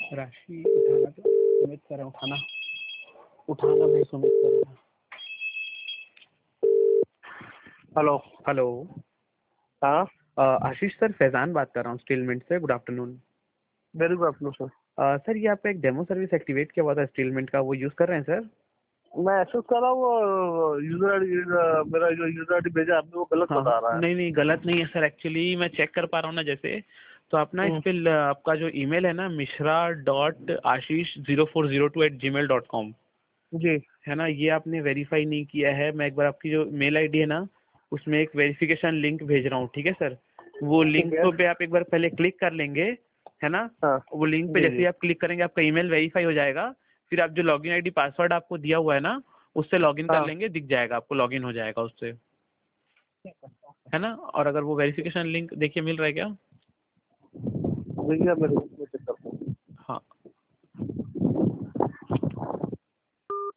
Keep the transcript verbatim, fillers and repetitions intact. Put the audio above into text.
राशि उठाना, तो सुमित सर है, उठाना उठाना भाई सुमित सर है। हेलो। हेलो। हाँ अ, आशीष सर, फैजान बात कर रहा हूँ स्टीलमेंट से। Good afternoon. Very good afternoon sir. अ, सर ये आपका एक डेमो सर्विस एक्टिवेट किया हुआ था स्टीलमेंट का, वो यूज़ कर रहे हैं सर? मैं एक्सेस कर रहा हूँ, वो यूजर आईडी, मेरा जो यूजर आईडी भेजा आपने वो गलत हाँ बता रहा है। नहीं नहीं, गलत नहीं है सर। एक्चुअली मैं चेक कर पा रहा हूँ ना, जैसे तो अपना इस हम्म, पे ल- आपका जो ईमेल है ना, Mishra dot Ashish zero four zero two eight Gmail dot com जी है ना, ये आपने वेरीफाई नहीं किया है। मैं एक बार आपकी जो मेल आईडी है ना, उसमें एक वेरिफिकेशन लिंक भेज रहा हूँ, ठीक है सर? वो ठीक लिंक है। पे आप एक बार पहले क्लिक कर लेंगे, है ना? हाँ वो लिंक पे जी जैसे जी। ही आप क्लिक करेंगे, आपका ईमेल वेरीफाई हो जाएगा। फिर आप जो लॉगिन आईडी पासवर्ड आपको दिया हुआ है ना, उससे लॉगिन कर हाँ लेंगे, दिख जाएगा आपको, लॉगिन हो जाएगा उससे, है ना? और अगर वो वेरिफिकेशन लिंक देखिए मिल रहा है क्या? देखिए मेरे